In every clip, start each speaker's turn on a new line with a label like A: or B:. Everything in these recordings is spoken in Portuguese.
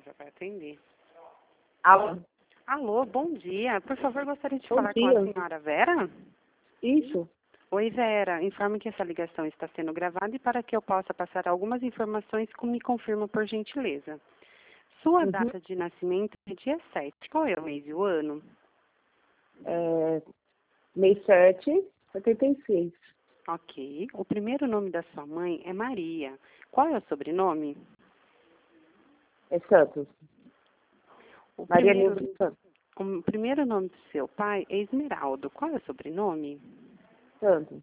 A: já vai atender.
B: Alô?
A: Alô, bom dia. Por favor, gostaria de
B: Bom
A: falar
B: dia.
A: com a senhora Vera?
B: Isso.
A: Oi, Vera. Informo que essa ligação está sendo gravada e para que eu possa passar algumas informações, me confirma por gentileza. Sua data de nascimento é dia 7. Qual é o mês e o ano?
B: Mês 7, 76.
A: Ok. O primeiro nome da sua mãe é Maria. Qual é o sobrenome?
B: É Santos.
A: O
B: Maria
A: primeiro,
B: Nilza Santos.
A: o primeiro nome do seu pai é Esmeraldo. Qual é o sobrenome?
B: Santos.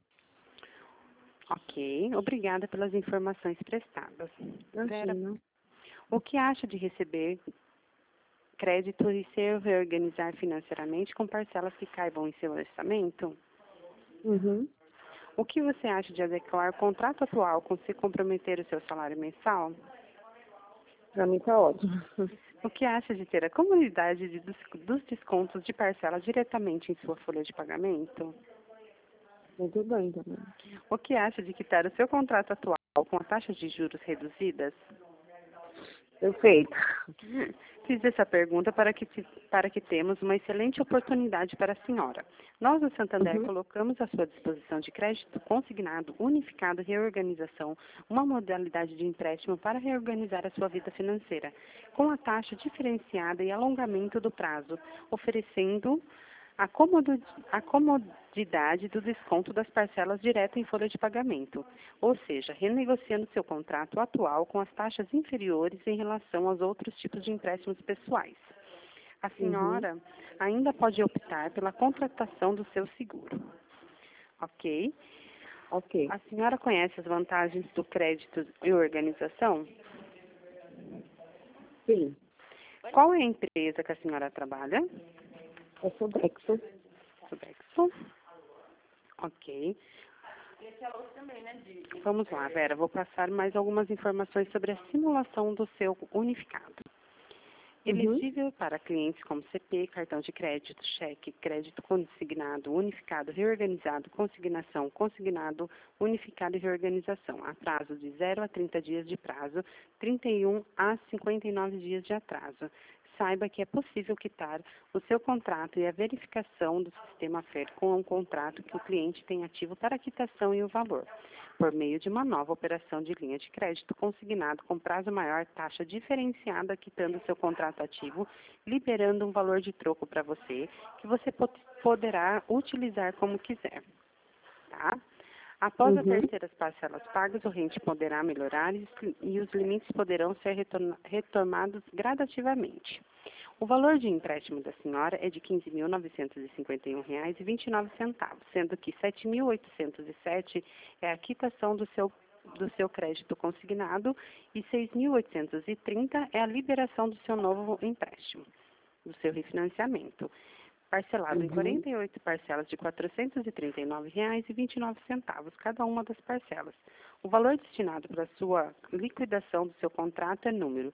A: Ok. Obrigada pelas informações prestadas. Vera,
B: Imagina.
A: o que acha de receber crédito e se reorganizar financeiramente com parcelas que caibam em seu orçamento?
B: Uhum.
A: O que você acha de adequar o contrato atual com se comprometer o seu salário mensal?
B: Pra mim tá ótimo.
A: O que acha de ter a comodidade dos descontos de parcelas diretamente em sua folha de pagamento?
B: Muito bem também.
A: O que acha de quitar o seu contrato atual com a taxa de juros reduzidas?
B: Perfeito.
A: Fiz essa pergunta para que temos uma excelente oportunidade para a senhora. Nós, no Santander,
B: Uhum.
A: colocamos à sua disposição de crédito consignado, unificado, reorganização, uma modalidade de empréstimo para reorganizar a sua vida financeira, com a taxa diferenciada e alongamento do prazo, oferecendo a comodidade do desconto das parcelas direto em folha de pagamento, ou seja, renegociando seu contrato atual com as taxas inferiores em relação aos outros tipos de empréstimos pessoais. A senhora ainda pode optar pela contratação do seu seguro. Ok?
B: Ok.
A: A senhora conhece as vantagens do crédito e organização?
B: Sim.
A: Qual é a empresa que a senhora trabalha?
B: É Sodexo.
A: Sodexo. Ok. Vamos lá, Vera. Vou passar mais algumas informações sobre a simulação do seu unificado. Elegível para clientes como CP, cartão de crédito, cheque, crédito consignado, unificado, reorganizado, consignação, consignado, unificado e reorganização, a prazo de 0 a 30 dias de prazo, 31 a 59 dias de atraso. Saiba que é possível quitar o seu contrato e a verificação do sistema FER com um contrato que o cliente tem ativo para a quitação e o valor, por meio de uma nova operação de linha de crédito consignado com prazo maior, taxa diferenciada, quitando seu contrato ativo, liberando um valor de troco para você, que você poderá utilizar como quiser. Tá? Após as terceiras parcelas pagas, o rente poderá melhorar e os limites poderão ser retomados gradativamente. O valor de empréstimo da senhora é de R$ 15.951,29, sendo que R$ 7.807 é a quitação do seu crédito consignado e R$ 6.830 é a liberação do seu novo empréstimo, do seu refinanciamento, parcelado em 48 parcelas de R$ 439,29, cada uma das parcelas. O valor destinado para a sua liquidação do seu contrato é número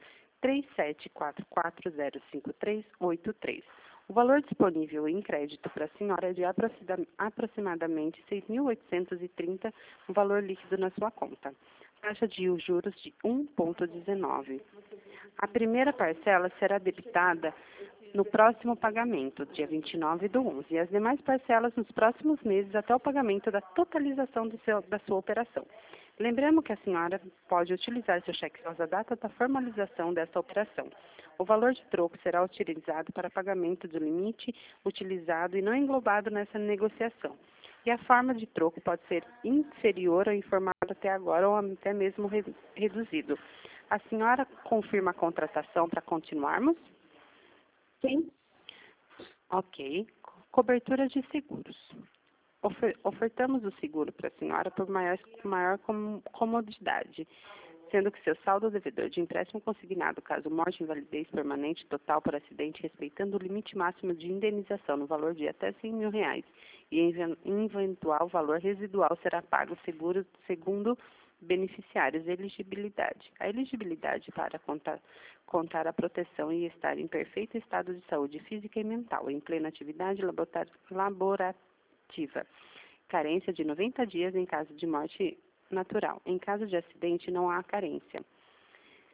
A: 37440538. O valor disponível em crédito para a senhora é de aproximadamente R$ 6.830, o valor líquido na sua conta. Taxa de juros de 1,19. A primeira parcela será debitada no próximo pagamento, dia 29/11, e as demais parcelas nos próximos meses até o pagamento da totalização da sua operação. Lembramos que a senhora pode utilizar seu cheque após a data da formalização dessa operação. O valor de troco será utilizado para pagamento do limite utilizado e não englobado nessa negociação. E a forma de troco pode ser inferior ao informado até agora ou até mesmo reduzido. A senhora confirma a contratação para continuarmos?
B: Sim.
A: Ok. Cobertura de seguros. Ofertamos o seguro para a senhora por maior comodidade, sendo que seu saldo devedor de empréstimo consignado, caso morte, invalidez permanente total por acidente, respeitando o limite máximo de indenização no valor de até R$ 100.000, e em eventual valor residual será pago seguro segundo beneficiários. Elegibilidade. A elegibilidade para contar a proteção e estar em perfeito estado de saúde física e mental, em plena atividade laborativa. Carência de 90 dias em caso de morte natural. Em caso de acidente, não há carência.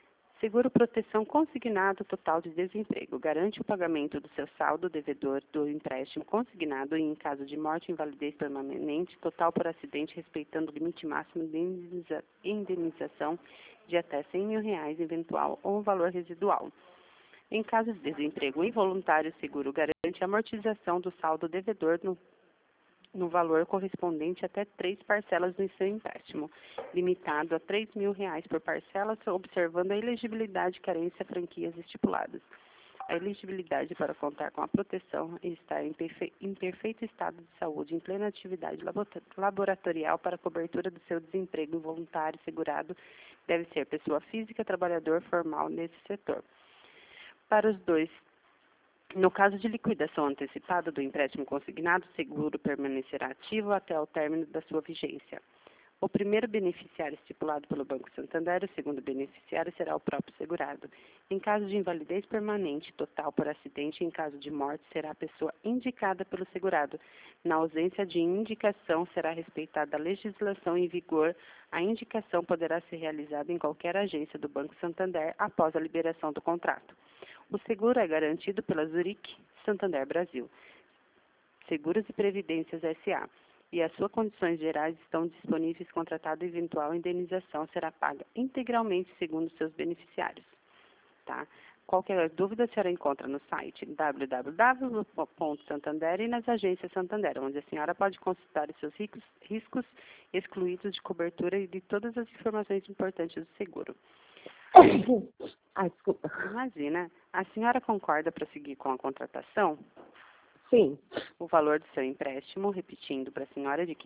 A: Seguro proteção consignado total de desemprego. Garante o pagamento do seu saldo devedor do empréstimo consignado e, em caso de morte ou invalidez permanente, total por acidente, respeitando o limite máximo de indenização de até R$ 100.000 eventual ou valor residual. Em caso de desemprego involuntário, o seguro garante a amortização do saldo devedor no valor correspondente até 3 parcelas do seu empréstimo, limitado a R$ 3.000 por parcela, observando a elegibilidade, carência e franquias estipuladas. A elegibilidade para contar com a proteção e estar em perfeito estado de saúde, em plena atividade laboratorial para cobertura do seu desemprego involuntário segurado, deve ser pessoa física, trabalhador formal nesse setor. Para os dois, no caso de liquidação antecipada do empréstimo consignado, o seguro permanecerá ativo até o término da sua vigência. O primeiro beneficiário estipulado pelo Banco Santander, o segundo beneficiário será o próprio segurado. Em caso de invalidez permanente total por acidente, em caso de morte, será a pessoa indicada pelo segurado. Na ausência de indicação, será respeitada a legislação em vigor. A indicação poderá ser realizada em qualquer agência do Banco Santander após a liberação do contrato. O seguro é garantido pela Zurich Santander Brasil, Seguros e Previdências S.A., e as suas condições gerais estão disponíveis. Contratada eventual indenização será paga integralmente segundo seus beneficiários. Tá? Qualquer dúvida a senhora encontra no site www.santander e nas agências Santander, onde a senhora pode consultar os seus riscos excluídos de cobertura e de todas as informações importantes do seguro.
B: Ai, desculpa.
A: Imagina, a senhora concorda para seguir com a contratação?
B: Sim.
A: O valor do seu empréstimo, repetindo para a senhora, de R$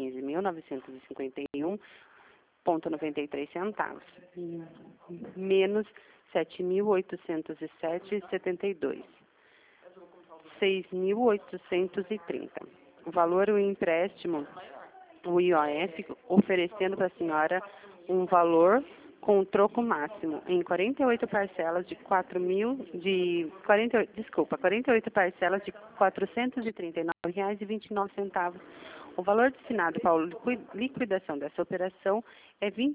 A: 15.951,93 centavos, menos R$ 7.807,72, R$ 6.830. O valor do empréstimo, o IOF, oferecendo para a senhora um valor com troco máximo em 48 parcelas de 48 parcelas de R$ 439,29. O valor destinado para a liquidação dessa operação é R$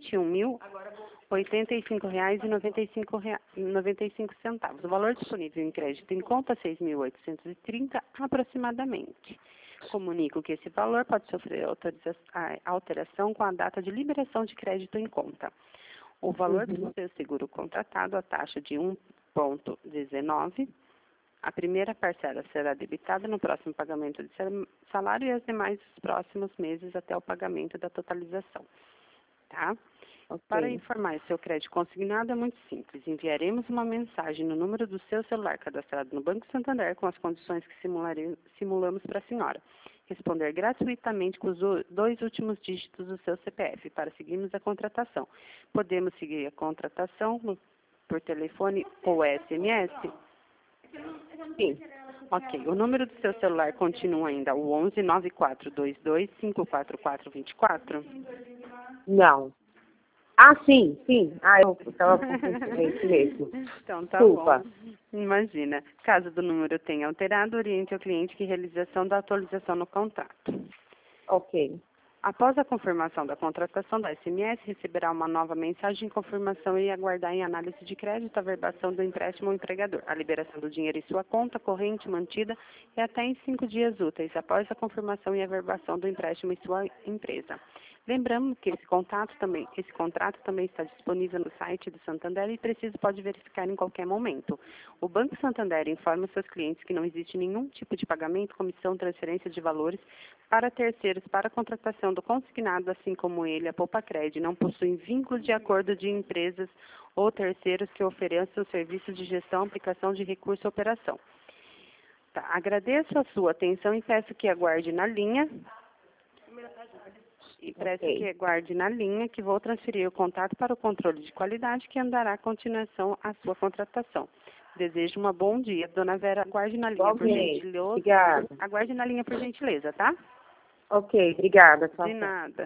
A: 21.085,95. O valor disponível em crédito em conta é R$ 6.830 aproximadamente. Comunico que esse valor pode sofrer alteração com a data de liberação de crédito em conta. O valor do seu seguro contratado, a taxa de 1,19. A primeira parcela será debitada no próximo pagamento de salário e as demais nos próximos meses até o pagamento da totalização. Tá? Okay. Para informar o seu crédito consignado é muito simples. Enviaremos uma mensagem no número do seu celular cadastrado no Banco Santander com as condições que simulamos para a senhora. Responder gratuitamente com os 2 últimos dígitos do seu CPF para seguirmos a contratação. Podemos seguir a contratação por telefone ou SMS?
B: Sim.
A: Ok. O número do seu celular continua ainda o 11 9422 54424?
B: Não. Ah, sim. Eu estava confundindo, é isso mesmo.
A: Então, tá
B: Desculpa.
A: bom. Imagina. Caso do número tenha alterado, oriente ao cliente que realização da atualização no contrato.
B: Ok.
A: Após a confirmação da contratação da SMS, receberá uma nova mensagem de confirmação e aguardar em análise de crédito a verbação do empréstimo ao empregador, a liberação do dinheiro em sua conta corrente mantida e até em 5 dias úteis após a confirmação e a verbação do empréstimo em sua empresa. Lembramos que esse contrato também está disponível no site do Santander e pode verificar em qualquer momento. O Banco Santander informa seus clientes que não existe nenhum tipo de pagamento, comissão, transferência de valores para terceiros para a contratação do consignado, assim como ele, a Poupacred, não possuem vínculos de acordo de empresas ou terceiros que ofereçam serviços de gestão, aplicação de recurso e operação. Tá, agradeço a sua atenção e peço que aguarde na linha. Que vou transferir o contato para o controle de qualidade que andará a continuação a sua contratação. Desejo um bom dia, dona Vera. Aguarde na linha, por gentileza.
B: Obrigada.
A: Aguarde na linha, por gentileza, tá?
B: Ok, obrigada.
A: De nada.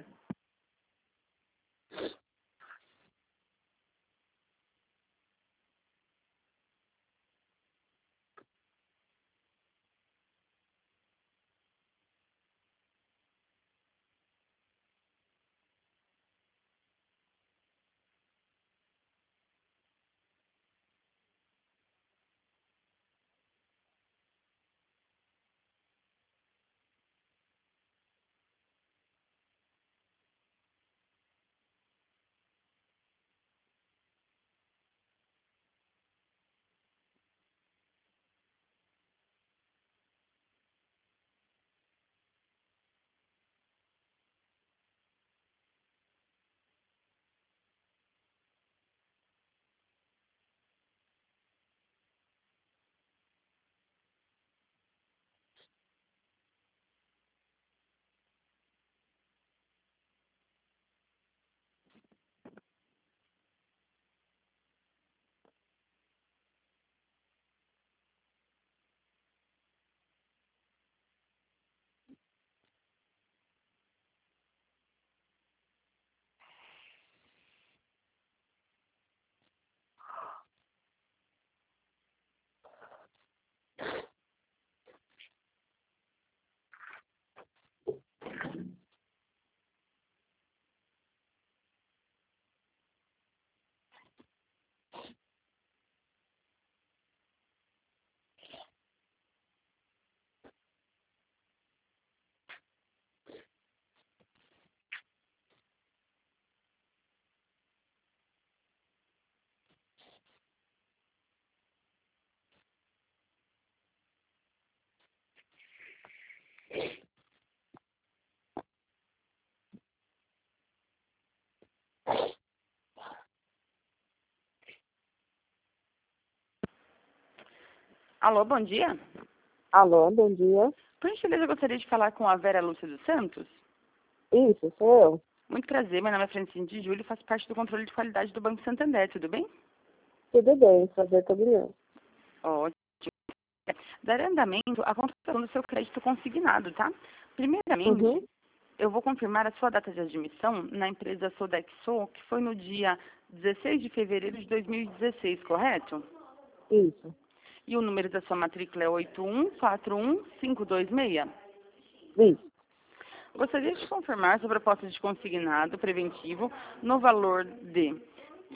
C: Alô, bom dia.
B: Alô, bom dia.
C: Por gentileza, eu gostaria de falar com a Vera Lúcia dos Santos.
B: Isso, sou eu.
C: Muito prazer, meu nome é Francine de Júlio e faço parte do controle de qualidade do Banco Santander, tudo bem?
B: Tudo bem, prazer todo meu.
C: Ótimo. Dar andamento à contratação do seu crédito consignado, tá? Primeiramente,
B: Uhum.
C: eu vou confirmar a sua data de admissão na empresa Sodexo, que foi no dia 16 de fevereiro de 2016, correto?
B: Isso.
C: E o número da sua matrícula é 8141526.
B: Isso.
C: Gostaria de confirmar sobre a proposta de consignado preventivo no valor de R$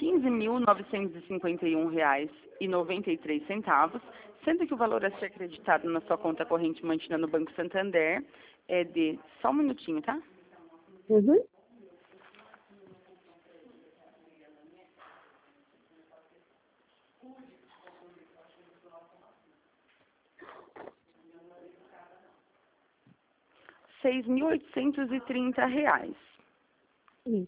C: 15.951,93, sendo que o valor a ser acreditado na sua conta corrente mantida no Banco Santander é de... Só um minutinho, tá?
B: Uhum.
C: R$ 6.830.
B: Isso.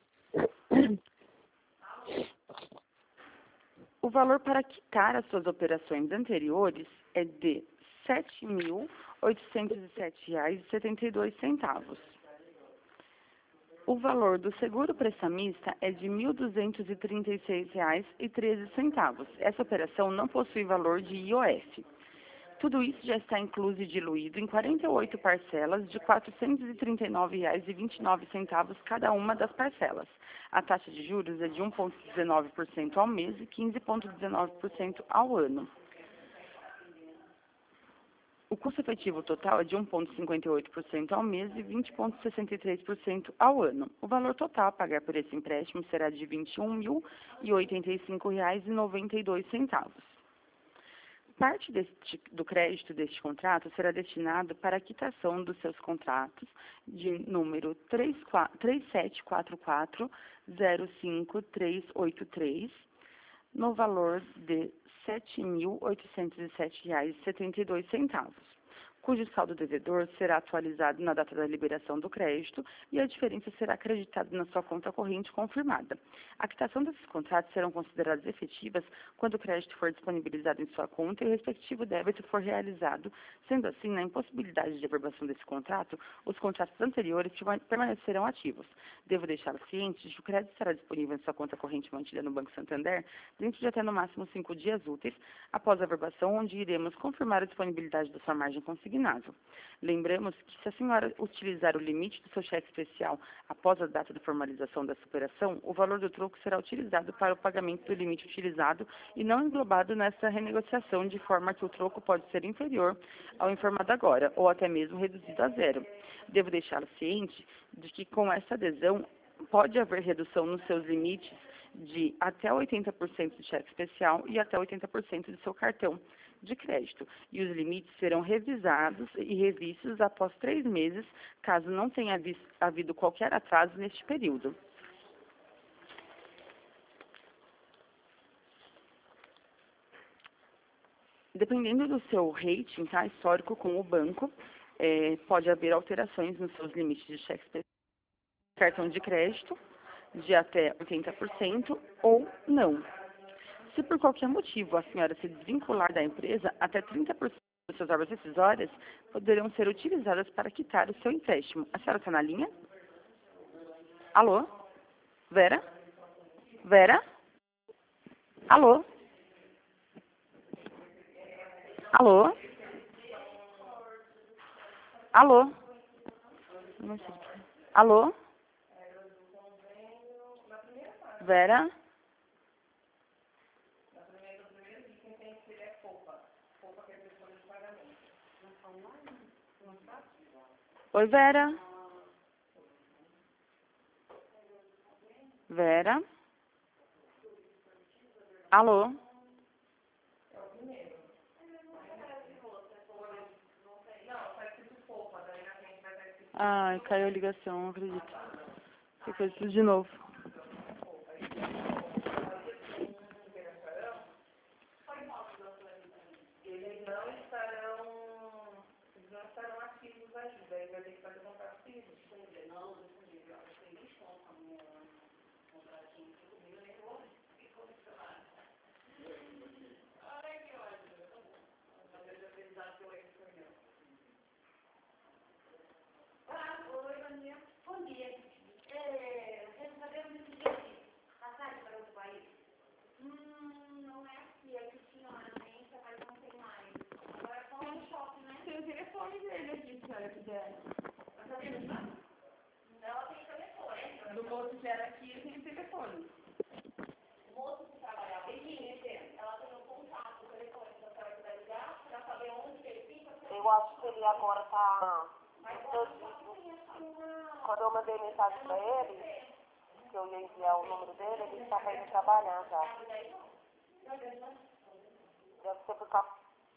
C: O valor para quitar as suas operações anteriores é de R$ 7.807,72. O valor do seguro prestamista é de R$ 1.236,13. Essa operação não possui valor de IOF. Tudo isso já está incluso e diluído em 48 parcelas de R$ 439,29 cada uma das parcelas. A taxa de juros é de 1,19% ao mês e 15,19% ao ano. O custo efetivo total é de 1,58% ao mês e 20,63% ao ano. O valor total a pagar por esse empréstimo será de R$ 21.085,92. Parte do crédito deste contrato será destinado para a quitação dos seus contratos de número 3744-05383, no valor de R$ 7.807,72, cujo saldo devedor será atualizado na data da liberação do crédito e a diferença será acreditada na sua conta corrente confirmada. A quitação desses contratos serão consideradas efetivas quando o crédito for disponibilizado em sua conta e o respectivo débito for realizado. Sendo assim, na impossibilidade de averbação desse contrato, os contratos anteriores permanecerão ativos. Devo deixá-lo ciente de que o crédito estará disponível em sua conta corrente mantida no Banco Santander dentro de até no máximo 5 dias úteis após a averbação, onde iremos confirmar a disponibilidade da sua margem consignada. Lembramos que se a senhora utilizar o limite do seu cheque especial após a data de formalização da superação, o valor do troco será utilizado para o pagamento do limite utilizado e não englobado nessa renegociação, de forma que o troco pode ser inferior ao informado agora, ou até mesmo reduzido a zero. Devo deixá-lo ciente de que com essa adesão pode haver redução nos seus limites de até 80% do cheque especial e até 80% do seu cartão de crédito, e os limites serão revisados e revistos após 3 meses, caso não tenha havido qualquer atraso neste período. Dependendo do seu rating, tá, histórico com o banco, pode haver alterações nos seus limites de cheque especial, cartão de crédito, de até 80% ou não. Se por qualquer motivo a senhora se desvincular da empresa, até 30% das suas obras decisórias poderão ser utilizadas para quitar o seu empréstimo. A senhora está na linha? Alô? Vera? Vera? Alô? Alô? Alô? Não sei. Alô? Vera? Oi, Vera? Vera? Alô? Ai, caiu a ligação, não acredito. Ficou isso de novo. Eles não estarão ativos ainda, ele vai ter que fazer contato comigo. Não, Do moço que era aqui, tem o telefone.
B: Eu acho que ele agora tá... Quando eu mandei mensagem pra ele, que eu ia enviar o número dele, ele estava indo trabalhar já. Deve ser por causa...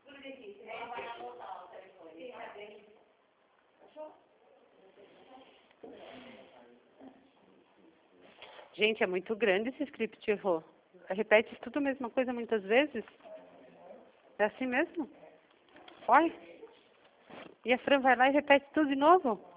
A: Gente, é muito grande esse script, Rô. Repete tudo a mesma coisa muitas vezes? É assim mesmo? Olha. E a Fran vai lá e repete tudo de novo?